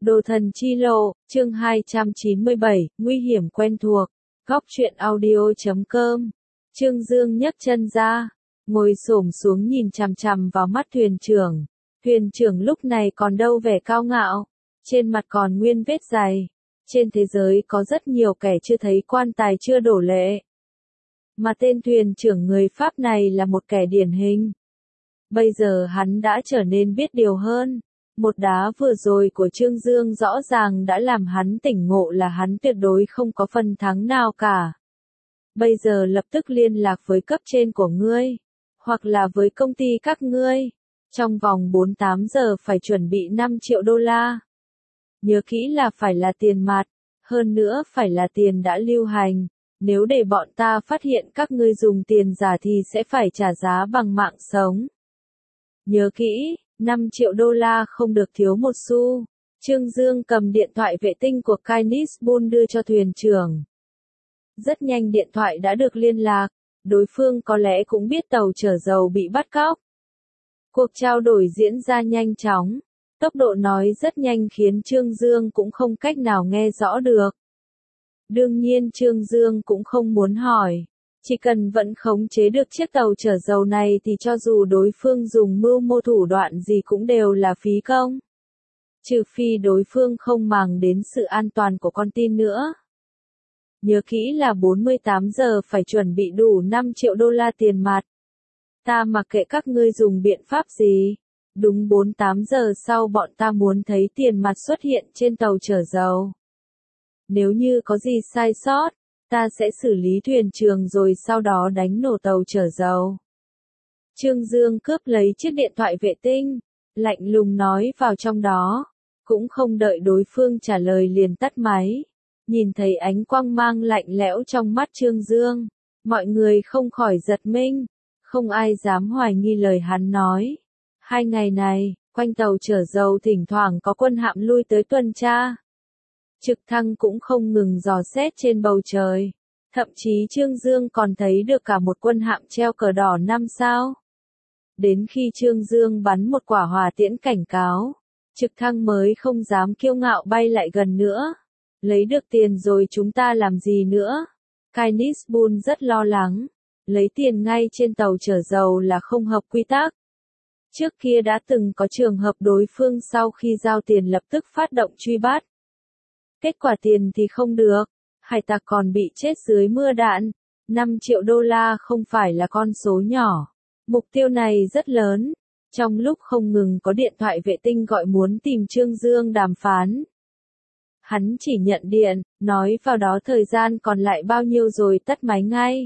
Đồ thần chi lộ, chương 297, nguy hiểm quen thuộc, góc truyện audio.com. Trương Dương nhấc chân ra, ngồi xổm xuống nhìn chằm chằm vào mắt thuyền trưởng. Thuyền trưởng lúc này còn đâu vẻ cao ngạo, trên mặt còn nguyên vết dày. Trên thế giới có rất nhiều kẻ chưa thấy quan tài chưa đổ lệ. Mà tên thuyền trưởng người Pháp này là một kẻ điển hình. Bây giờ hắn đã trở nên biết điều hơn. Một đá vừa rồi của Trương Dương rõ ràng đã làm hắn tỉnh ngộ là hắn tuyệt đối không có phần thắng nào cả. Bây giờ lập tức liên lạc với cấp trên của ngươi, hoặc là với công ty các ngươi. Trong vòng 48 giờ phải chuẩn bị 5 triệu đô la. Nhớ kỹ là phải là tiền mặt, hơn nữa phải là tiền đã lưu hành. Nếu để bọn ta phát hiện các ngươi dùng tiền giả thì sẽ phải trả giá bằng mạng sống. Nhớ kỹ, 5 triệu đô la không được thiếu một xu. Trương Dương cầm điện thoại vệ tinh của Kainisbun đưa cho thuyền trưởng. Rất nhanh điện thoại đã được liên lạc, đối phương có lẽ cũng biết tàu chở dầu bị bắt cóc. Cuộc trao đổi diễn ra nhanh chóng, tốc độ nói rất nhanh khiến Trương Dương cũng không cách nào nghe rõ được. Đương nhiên Trương Dương cũng không muốn hỏi. Chỉ cần vẫn khống chế được chiếc tàu chở dầu này thì cho dù đối phương dùng mưu mô thủ đoạn gì cũng đều là phí công. Trừ phi đối phương không màng đến sự an toàn của con tin nữa. Nhớ kỹ là 48 giờ phải chuẩn bị đủ 5 triệu đô la tiền mặt. Ta mặc kệ các ngươi dùng biện pháp gì. Đúng 48 giờ sau bọn ta muốn thấy tiền mặt xuất hiện trên tàu chở dầu. Nếu như có gì sai sót, ta sẽ xử lý thuyền trưởng rồi sau đó đánh nổ tàu chở dầu. Trương Dương cướp lấy chiếc điện thoại vệ tinh, lạnh lùng nói vào trong đó, cũng không đợi đối phương trả lời liền tắt máy. Nhìn thấy ánh quang mang lạnh lẽo trong mắt Trương Dương, mọi người không khỏi giật mình, không ai dám hoài nghi lời hắn nói. 2 ngày này, quanh tàu chở dầu thỉnh thoảng có quân hạm lui tới tuần tra. Trực thăng cũng không ngừng dò xét trên bầu trời. Thậm chí Trương Dương còn thấy được cả một quân hạm treo cờ đỏ 5 sao. Đến khi Trương Dương bắn một quả hỏa tiễn cảnh cáo, trực thăng mới không dám kiêu ngạo bay lại gần nữa. Lấy được tiền rồi chúng ta làm gì nữa? Kainisbun rất lo lắng. Lấy tiền ngay trên tàu chở dầu là không hợp quy tắc. Trước kia đã từng có trường hợp đối phương sau khi giao tiền lập tức phát động truy bắt. Kết quả tiền thì không được, hải tặc còn bị chết dưới mưa đạn. 5 triệu đô la không phải là con số nhỏ. Mục tiêu này rất lớn. Trong lúc không ngừng có điện thoại vệ tinh gọi muốn tìm Trương Dương đàm phán. Hắn chỉ nhận điện, nói vào đó thời gian còn lại bao nhiêu rồi tắt máy ngay.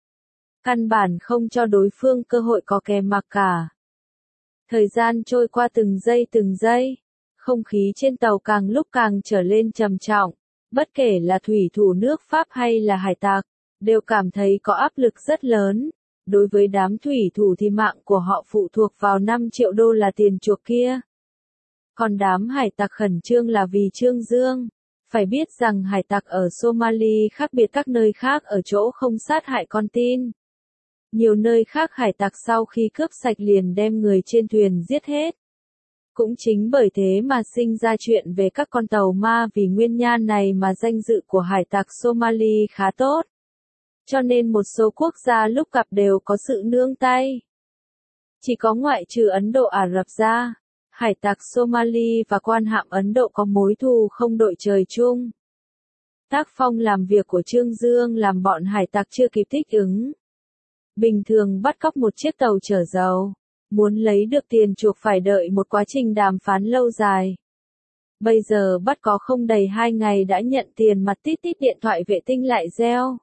Căn bản không cho đối phương cơ hội có kè mặc cả. Thời gian trôi qua từng giây. Không khí trên tàu càng lúc càng trở lên trầm trọng. Bất kể là thủy thủ nước Pháp hay là hải tặc, đều cảm thấy có áp lực rất lớn. Đối với đám thủy thủ thì mạng của họ phụ thuộc vào 5 triệu đô la tiền chuộc kia. Còn đám hải tặc khẩn trương là vì Trương Dương. Phải biết rằng hải tặc ở Somali khác biệt các nơi khác ở chỗ không sát hại con tin. Nhiều nơi khác hải tặc sau khi cướp sạch liền đem người trên thuyền giết hết. Cũng chính bởi thế mà sinh ra chuyện về các con tàu ma, vì nguyên nhân này mà danh dự của hải tặc Somali khá tốt. Cho nên một số quốc gia lúc gặp đều có sự nương tay. Chỉ có ngoại trừ Ấn Độ Ả Rập ra, hải tặc Somali và quan hạm Ấn Độ có mối thù không đội trời chung. Tác phong làm việc của Trương Dương làm bọn hải tặc chưa kịp thích ứng. Bình thường bắt cóc một chiếc tàu chở dầu, muốn lấy được tiền chuộc phải đợi một quá trình đàm phán lâu dài. Bây giờ bắt có không đầy 2 ngày đã nhận tiền mặt, tít tít điện thoại vệ tinh lại reo.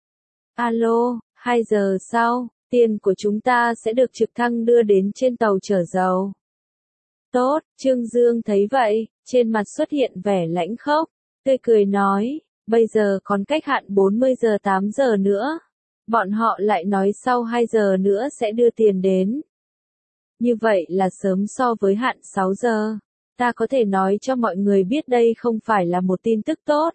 Alo, 2 giờ sau, tiền của chúng ta sẽ được trực thăng đưa đến trên tàu chở dầu. Tốt, Trương Dương thấy vậy, trên mặt xuất hiện vẻ lãnh khốc, tươi cười nói, bây giờ còn cách hạn 40 giờ 8 giờ nữa. Bọn họ lại nói sau 2 giờ nữa sẽ đưa tiền đến. Như vậy là sớm so với hạn 6 giờ. Ta có thể nói cho mọi người biết đây không phải là một tin tức tốt.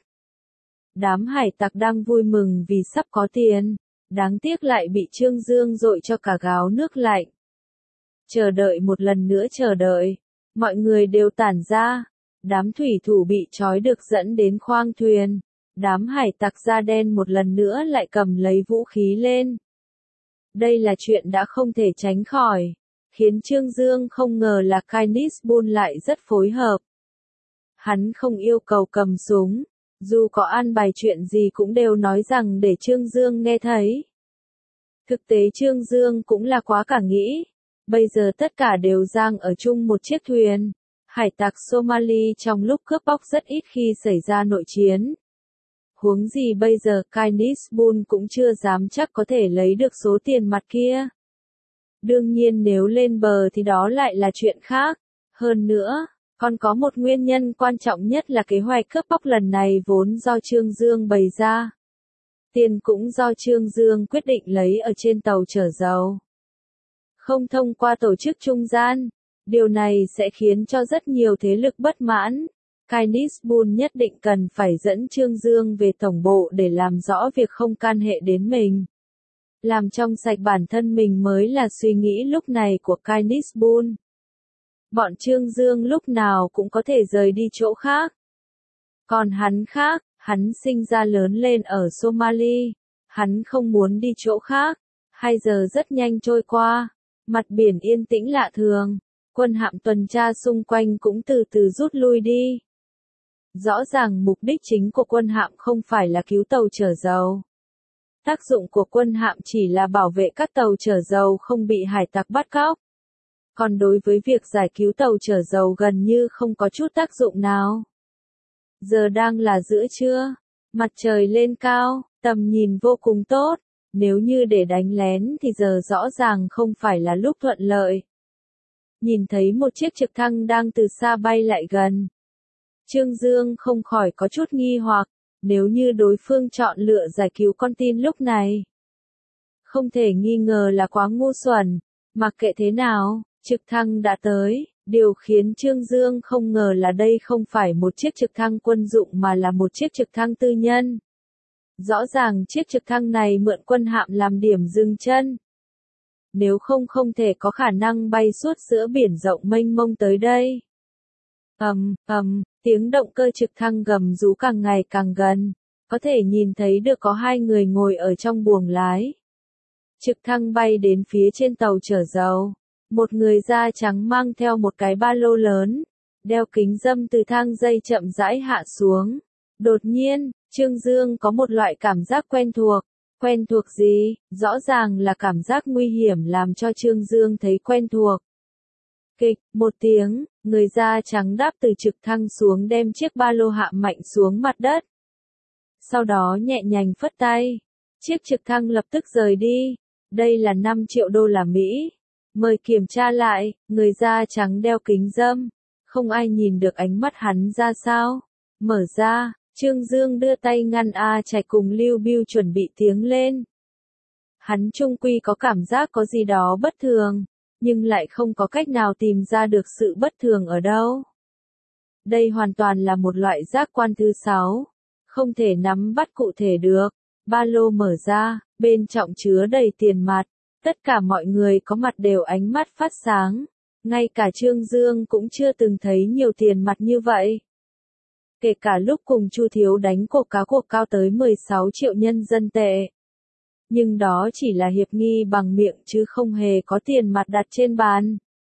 Đám hải tặc đang vui mừng vì sắp có tiền. Đáng tiếc lại bị Trương Dương dội cho cả gáo nước lạnh. Chờ đợi một lần nữa chờ đợi. Mọi người đều tản ra. Đám thủy thủ bị trói được dẫn đến khoang thuyền. Đám hải tặc da đen một lần nữa lại cầm lấy vũ khí lên. Đây là chuyện đã không thể tránh khỏi, khiến Trương Dương không ngờ là Kainis Bull lại rất phối hợp. Hắn không yêu cầu cầm súng, dù có an bài chuyện gì cũng đều nói rằng để Trương Dương nghe thấy. Thực tế Trương Dương cũng là quá cả nghĩ, bây giờ tất cả đều giang ở chung một chiếc thuyền. Hải tặc Somali trong lúc cướp bóc rất ít khi xảy ra nội chiến. Huống gì bây giờ Kainis Bull cũng chưa dám chắc có thể lấy được số tiền mặt kia. Đương nhiên nếu lên bờ thì đó lại là chuyện khác. Hơn nữa, còn có một nguyên nhân quan trọng nhất là kế hoạch cướp bóc lần này vốn do Trương Dương bày ra. Tiền cũng do Trương Dương quyết định lấy ở trên tàu chở dầu. Không thông qua tổ chức trung gian. Điều này sẽ khiến cho rất nhiều thế lực bất mãn. Kainis Bull nhất định cần phải dẫn Trương Dương về tổng bộ để làm rõ việc không can hệ đến mình. Làm trong sạch bản thân mình mới là suy nghĩ lúc này của Kainis Bull. Bọn Trương Dương lúc nào cũng có thể rời đi chỗ khác. Còn hắn khác, hắn sinh ra lớn lên ở Somali. Hắn không muốn đi chỗ khác. 2 giờ rất nhanh trôi qua. Mặt biển yên tĩnh lạ thường. Quân hạm tuần tra xung quanh cũng từ từ rút lui đi. Rõ ràng mục đích chính của quân hạm không phải là cứu tàu chở dầu. Tác dụng của quân hạm chỉ là bảo vệ các tàu chở dầu không bị hải tặc bắt cóc. Còn đối với việc giải cứu tàu chở dầu gần như không có chút tác dụng nào. Giờ đang là giữa trưa, mặt trời lên cao, tầm nhìn vô cùng tốt. Nếu như để đánh lén thì giờ rõ ràng không phải là lúc thuận lợi. Nhìn thấy một chiếc trực thăng đang từ xa bay lại gần. Trương Dương không khỏi có chút nghi hoặc, nếu như đối phương chọn lựa giải cứu con tin lúc này. Không thể nghi ngờ là quá ngu xuẩn, mặc kệ thế nào, trực thăng đã tới, điều khiến Trương Dương không ngờ là đây không phải một chiếc trực thăng quân dụng mà là một chiếc trực thăng tư nhân. Rõ ràng chiếc trực thăng này mượn quân hạm làm điểm dừng chân. Nếu không không thể có khả năng bay suốt giữa biển rộng mênh mông tới đây. Tiếng động cơ trực thăng gầm rú càng ngày càng gần, có thể nhìn thấy được có 2 người ngồi ở trong buồng lái. Trực thăng bay đến phía trên tàu chở dầu, một người da trắng mang theo một cái ba lô lớn, đeo kính râm từ thang dây chậm rãi hạ xuống. Đột nhiên, Trương Dương có một loại cảm giác quen thuộc. Quen thuộc gì? Rõ ràng là cảm giác nguy hiểm làm cho Trương Dương thấy quen thuộc. Kịch, một tiếng, người da trắng đáp từ trực thăng xuống đem chiếc ba lô hạ mạnh xuống mặt đất. Sau đó nhẹ nhàng phất tay. Chiếc trực thăng lập tức rời đi. Đây là 5 triệu đô la Mỹ. Mời kiểm tra lại, người da trắng đeo kính râm. Không ai nhìn được ánh mắt hắn ra sao. Mở ra, Trương Dương đưa tay ngăn A Trạch cùng Lưu Bưu chuẩn bị tiến lên. Hắn trung quy có cảm giác có gì đó bất thường, nhưng lại không có cách nào tìm ra được sự bất thường ở đâu. Đây hoàn toàn là một loại giác quan thứ 6, không thể nắm bắt cụ thể được. Ba lô mở ra, bên trong chứa đầy tiền mặt, tất cả mọi người có mặt đều ánh mắt phát sáng, ngay cả Trương Dương cũng chưa từng thấy nhiều tiền mặt như vậy. Kể cả lúc cùng Chu Thiếu đánh cuộc cá cuộc cao tới 16 triệu nhân dân tệ. Nhưng đó chỉ là hiệp nghi bằng miệng chứ không hề có tiền mặt đặt trên bàn.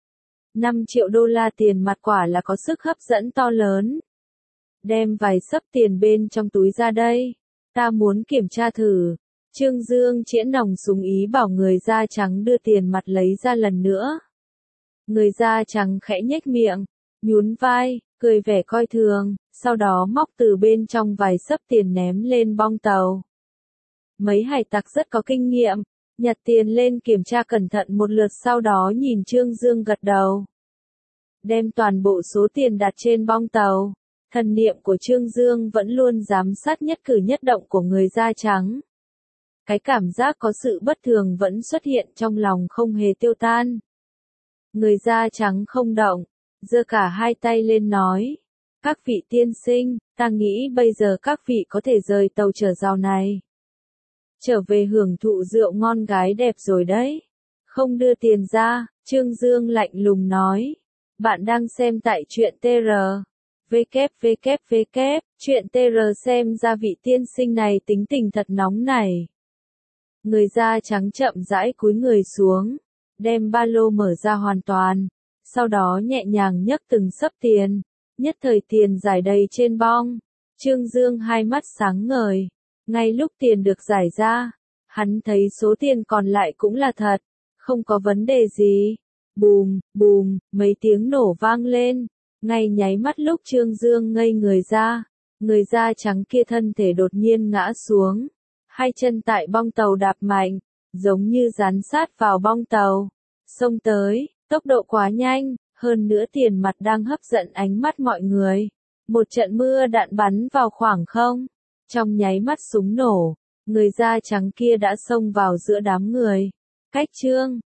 5 triệu đô la tiền mặt quả là có sức hấp dẫn to lớn. Đem vài xấp tiền bên trong túi ra đây. Ta muốn kiểm tra thử. Trương Dương chĩa nòng súng ý bảo người da trắng đưa tiền mặt lấy ra lần nữa. Người da trắng khẽ nhếch miệng, nhún vai, cười vẻ coi thường, sau đó móc từ bên trong vài xấp tiền ném lên bong tàu. Mấy hải tặc rất có kinh nghiệm, nhặt tiền lên kiểm tra cẩn thận một lượt sau đó nhìn Trương Dương gật đầu. Đem toàn bộ số tiền đặt trên bong tàu, thần niệm của Trương Dương vẫn luôn giám sát nhất cử nhất động của người da trắng. Cái cảm giác có sự bất thường vẫn xuất hiện trong lòng không hề tiêu tan. Người da trắng không động, giơ cả hai tay lên nói. Các vị tiên sinh, ta nghĩ bây giờ các vị có thể rời tàu chở dầu này. Trở về hưởng thụ rượu ngon gái đẹp rồi đấy. Không đưa tiền ra, Trương Dương lạnh lùng nói. Bạn đang xem tại truyện TR. www. Chuyện TR xem ra vị tiên sinh này tính tình thật nóng này. Người da trắng chậm rãi cúi người xuống, đem ba lô mở ra hoàn toàn, sau đó nhẹ nhàng nhấc từng xấp tiền, nhất thời tiền giải đầy trên bong. Trương Dương hai mắt sáng ngời, ngay lúc tiền được giải ra, hắn thấy số tiền còn lại cũng là thật, không có vấn đề gì. Bùm, bùm, mấy tiếng nổ vang lên, ngay nháy mắt lúc Trương Dương ngây người ra, người da trắng kia thân thể đột nhiên ngã xuống, hai chân tại bong tàu đạp mạnh, giống như dán sát vào bong tàu, xông tới, tốc độ quá nhanh, hơn nữa tiền mặt đang hấp dẫn ánh mắt mọi người. Một trận mưa đạn bắn vào khoảng không, trong nháy mắt súng nổ, người da trắng kia đã xông vào giữa đám người, cách Trương